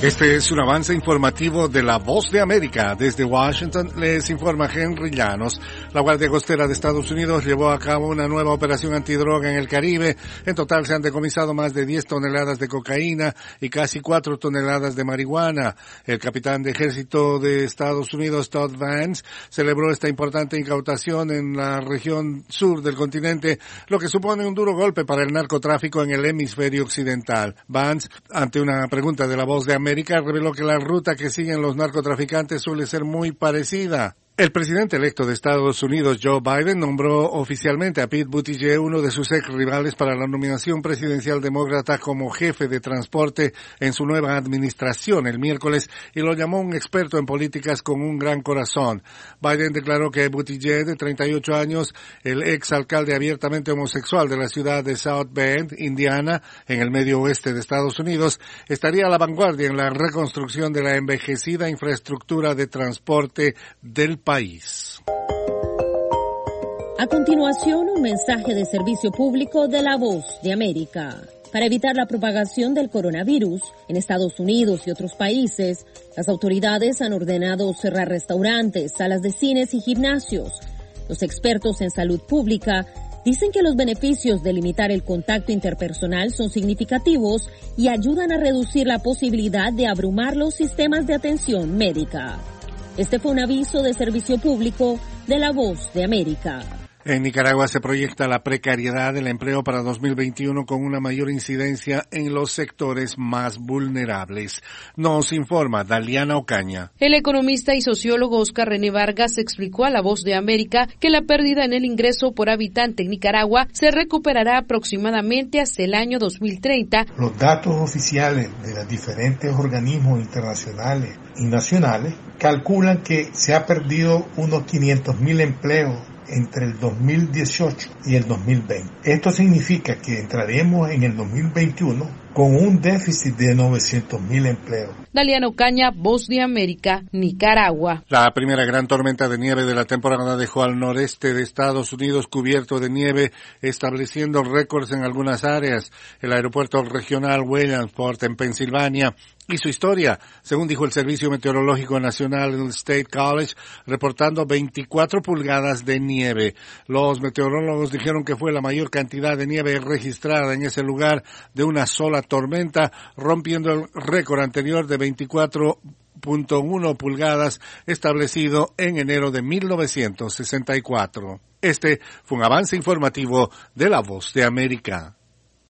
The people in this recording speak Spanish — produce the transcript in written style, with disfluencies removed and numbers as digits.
Este es un avance informativo de La Voz de América. Desde Washington les informa Henry Llanos. La Guardia Costera de Estados Unidos llevó a cabo una nueva operación antidroga en el Caribe. En total se han decomisado más de 10 toneladas de cocaína y casi 4 toneladas de marihuana. El capitán de ejército de Estados Unidos, Todd Vance, celebró esta importante incautación en la región sur del continente, lo que supone un duro golpe para el narcotráfico en el hemisferio occidental. Vance, ante una pregunta de La Voz de América, reveló que la ruta que siguen los narcotraficantes suele ser muy parecida. El presidente electo de Estados Unidos, Joe Biden, nombró oficialmente a Pete Buttigieg, uno de sus ex rivales para la nominación presidencial demócrata, como jefe de transporte en su nueva administración el miércoles y lo llamó un experto en políticas con un gran corazón. Biden declaró que Buttigieg, de 38 años, el ex alcalde abiertamente homosexual de la ciudad de South Bend, Indiana, en el medio oeste de Estados Unidos, estaría a la vanguardia en la reconstrucción de la envejecida infraestructura de transporte del país. A continuación, un mensaje de servicio público de La Voz de América. Para evitar la propagación del coronavirus en Estados Unidos y otros países, las autoridades han ordenado cerrar restaurantes, salas de cines y gimnasios. Los expertos en salud pública dicen que los beneficios de limitar el contacto interpersonal son significativos y ayudan a reducir la posibilidad de abrumar los sistemas de atención médica. Este fue un aviso de servicio público de La Voz de América. En Nicaragua se proyecta la precariedad del empleo para 2021 con una mayor incidencia en los sectores más vulnerables. Nos informa Daliana Ocaña. El economista y sociólogo Oscar René Vargas explicó a La Voz de América que la pérdida en el ingreso por habitante en Nicaragua se recuperará aproximadamente hasta el año 2030. Los datos oficiales de los diferentes organismos internacionales y nacionales calculan que se ha perdido unos 500,000 empleos entre el 2018 y el 2020. Esto significa que entraremos en el 2021 con un déficit de 900,000 empleos. Daliana Ocaña, Voz de América, Nicaragua. La primera gran tormenta de nieve de la temporada dejó al noreste de Estados Unidos cubierto de nieve, estableciendo récords en algunas áreas. El aeropuerto regional Williamsport en Pensilvania hizo historia, según dijo el Servicio Meteorológico Nacional del State College, reportando 24 pulgadas de nieve. Los meteorólogos dijeron que fue la mayor cantidad de nieve registrada en ese lugar de una sola tormenta, rompiendo el récord anterior de 24.1 pulgadas establecido en enero de 1964. Este fue un avance informativo de La Voz de América.